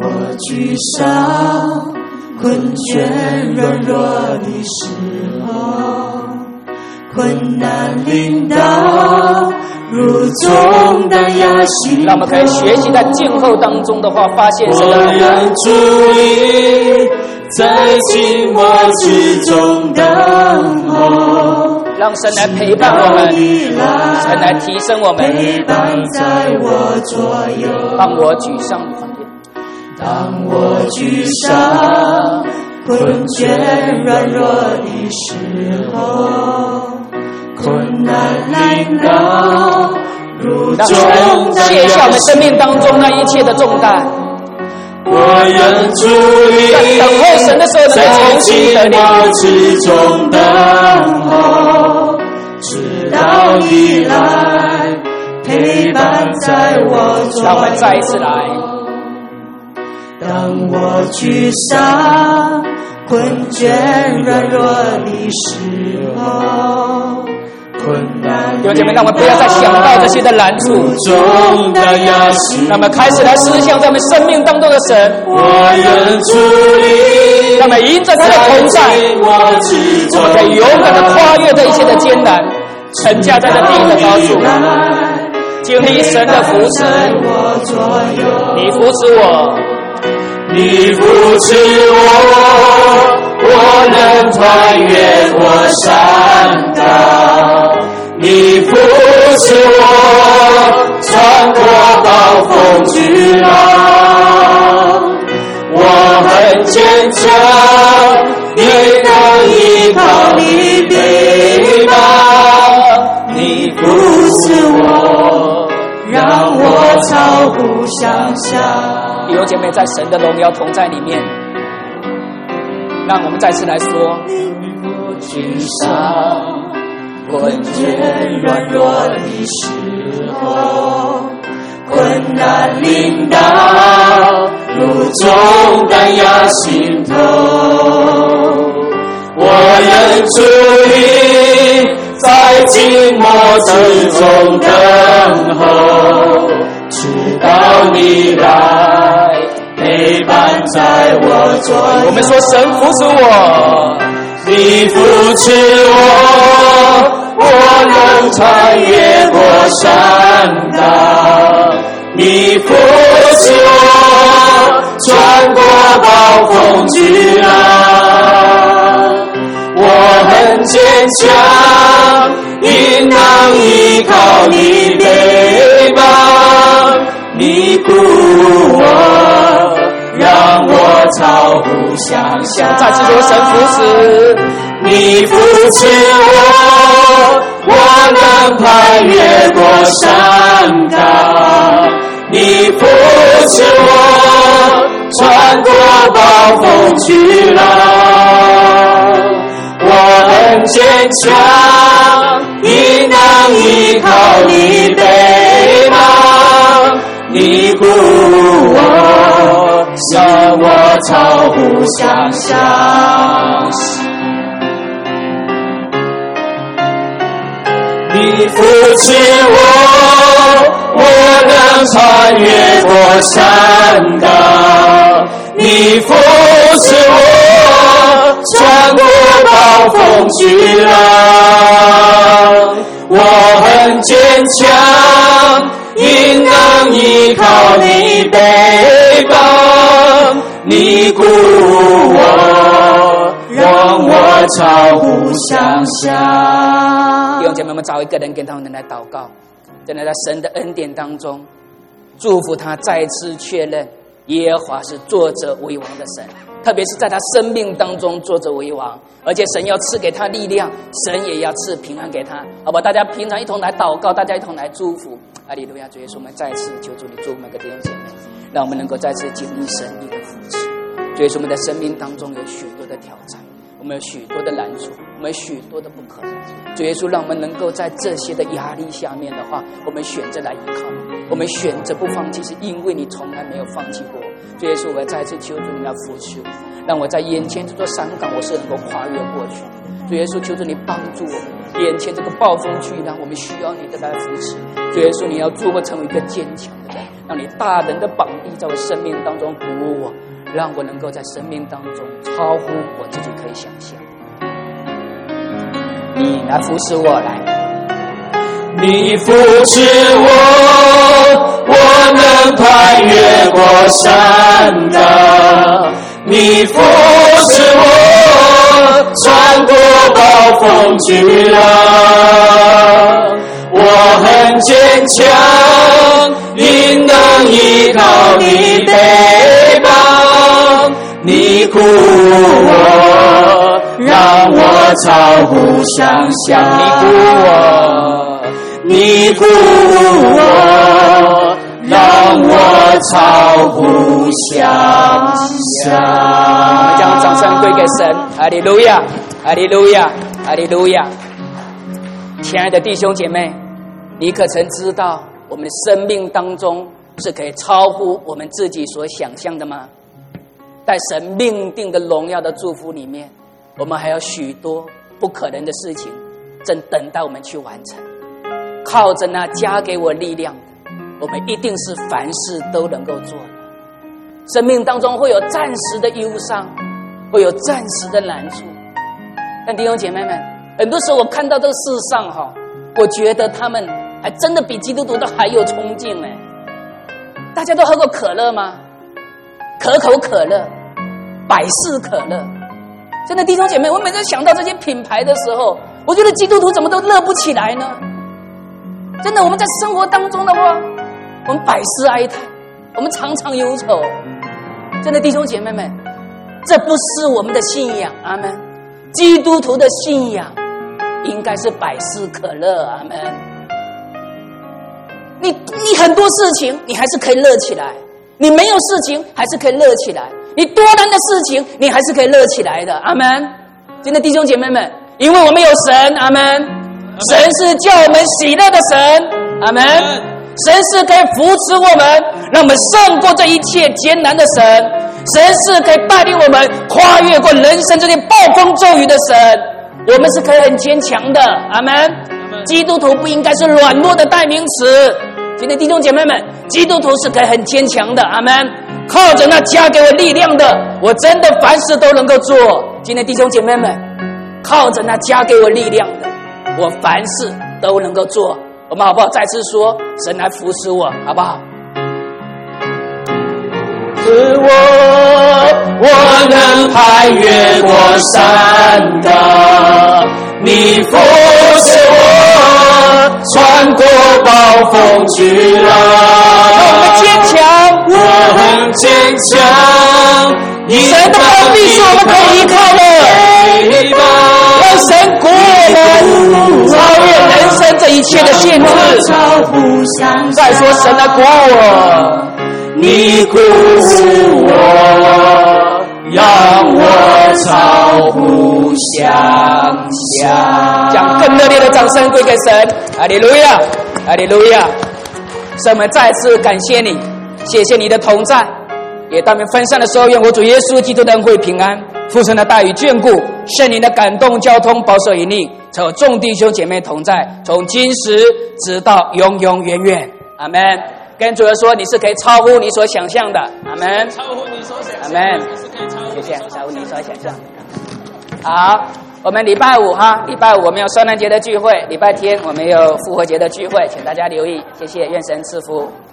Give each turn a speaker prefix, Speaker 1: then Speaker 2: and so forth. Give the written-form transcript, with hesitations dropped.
Speaker 1: 我沮丧困倦软弱的时候，困难临到如重担压心头。
Speaker 2: 让我们可以学习在静候当中的话，发现神的
Speaker 1: 我愿伫立在静默之中等候，
Speaker 2: 让神来陪伴我们，神来提升我们，
Speaker 1: 陪伴在我左右。
Speaker 2: 当我沮丧的环境，
Speaker 1: 当我沮丧困倦软弱的时候，困难临到如
Speaker 2: 让
Speaker 1: 重担
Speaker 2: 神卸下我们生命当中那一切的重担。
Speaker 1: 我愿伫立
Speaker 2: 等候神的时候，
Speaker 1: 在
Speaker 2: 能够重新的
Speaker 1: 寂寞之中等候，直到你来陪伴在我左右。
Speaker 2: 让我们再一次来。
Speaker 1: 当我沮丧困倦软弱的时候，困难
Speaker 2: 弟兄姐妹，让我们不要再想到这些的难处，
Speaker 1: 重的压心，
Speaker 2: 让我们开始来思想在我们生命当中的神。
Speaker 1: 我愿伫立，
Speaker 2: 让我们迎着他的同在，我们可以勇敢的跨越这一切的艰难，沉架在这地的高处，经历神的扶持。你扶持我，
Speaker 1: 你扶持我，我能穿越过山高。你扶持我，穿过暴风巨浪。我很坚强，也能依靠你背膀。你扶持我，让我超乎想象。
Speaker 2: 弟兄姐妹，在神的荣耀同在里面，让我们再次来说：
Speaker 1: 沮丧困倦软弱的时候，困难临到如重担压心头。我愿伫立在寂寞之中等候，直到你来陪伴在我左右。
Speaker 2: 我们说神扶持我，
Speaker 1: 你扶持我，我能穿越过山高。你扶持我，穿过暴风巨浪。我很坚强，应当依靠你背膀。你扶我，让我超乎想象。
Speaker 2: 再次说神扶持，
Speaker 1: 你扶持我，我能攀越过山高。你扶持我，穿过暴风巨浪。我很坚强，应当依靠你背膀。你扶我，让我超乎想象。你扶持我，我能穿越过山高。你扶持我，穿过暴风巨浪。我很坚强，应当依靠你背膀。你鼓我，让我超乎想象。
Speaker 2: 弟兄姐妹们，找一个人跟他们来祷告，真的在神的恩典当中祝福他再次确认耶和华是坐着为王的神，特别是在他生命当中坐着为王，而且神要赐给他力量，神也要赐平安给他，好吧？大家平常一同来祷告，大家一同来祝福。哈利路亚！主耶稣，我们再次求主你祝福每个弟兄姐妹，让我们能够再次经历神你的扶持。主耶稣，我们的生命当中有许多的挑战，我们有许多的难处，我们有许多的不可能。主耶稣，让我们能够在这些的压力下面的话，我们选择来依靠你，我们选择不放弃，是因为你从来没有放弃过。主耶稣，我要再次求主你来扶持我，让我在眼前这座山岗我是能够跨越过去。 主耶稣，求主你帮助我们，眼前这个暴风巨浪，我们需要你的来扶持。主耶稣，你要祝我成为一个坚强的人，让你大能的膀臂在我生命当中鼓舞我，让我能够在生命当中超乎我自己可以想象。你来扶持我，来，
Speaker 1: 你扶持我，我能攀越过山岗。你扶持我，穿过暴风巨浪。我很坚强，应当依靠你背膀。你鼓舞我，让我超乎想象。你鼓舞我，让我超乎想象。
Speaker 2: 我们将掌声归给神，哈利路亚，哈利路亚，哈利路亚。亲爱的弟兄姐妹，你可曾知道我们的生命当中是可以超乎我们自己所想象的吗？在神命定的荣耀的祝福里面，我们还有许多不可能的事情正等待我们去完成。靠着那加给我力量的，我们一定是凡事都能够做的。生命当中会有暂时的忧伤，会有暂时的难处，但弟兄姐妹们，很多时候我看到这个世上我觉得他们还真的比基督徒都还有冲劲哎。大家都喝过可乐吗？可口可乐、百事可乐。真的弟兄姐妹，我每次想到这些品牌的时候，我觉得基督徒怎么都乐不起来呢？真的，我们在生活当中的话，我们百事哀叹，我们常常忧愁。真的弟兄姐妹们，这不是我们的信仰，阿们。基督徒的信仰应该是百事可乐，阿们。你很多事情你还是可以乐起来，你没有事情还是可以乐起来，你多难的事情你还是可以乐起来的，阿们。真的弟兄姐妹们，因为我们有神，阿们。神是叫我们喜乐的神，阿们。神是可以扶持我们，让我们胜过这一切艰难的神。神是可以带领我们跨越过人生这些暴风骤雨的神。我们是可以很坚强的，阿们。基督徒不应该是软弱的代名词。今天弟兄姐妹们，基督徒是可以很坚强的，阿们。靠着那加给我力量的，我真的凡事都能够做。今天弟兄姐妹们，靠着那加给我力量的，我凡事都能够做。我们好不好再次说，神来扶持我，好不好？
Speaker 1: 是我能攀越过山岗，你扶持我，穿过暴风巨浪。
Speaker 2: 我们坚强，
Speaker 1: 我很坚强，
Speaker 2: 神的膀臂是我们可以依靠的，让神鼓舞我们，超越人生这一切的限制。再说神来鼓舞我，
Speaker 1: 你鼓舞我，让我超乎想象。
Speaker 2: 将更热烈的掌声归给神，哈利路亚，哈利路亚。神，我们再次感谢你，谢谢你的同在。也当我们分散的时候，愿我主耶稣基督的恩惠平安、父神的大与眷顾、圣灵的感动交通保守引领，才有众弟兄姐妹同在，从今时直到永永远远。阿们。跟主耶稣说，你是可以超乎你所想象的，阿们。
Speaker 1: 超乎你所想象，
Speaker 2: 阿们。谢谢，超乎你所想象。好，我们礼拜五礼拜五我们有圣诞节的聚会，礼拜天我们有复活节的聚会，请大家留意。谢谢，愿神赐福。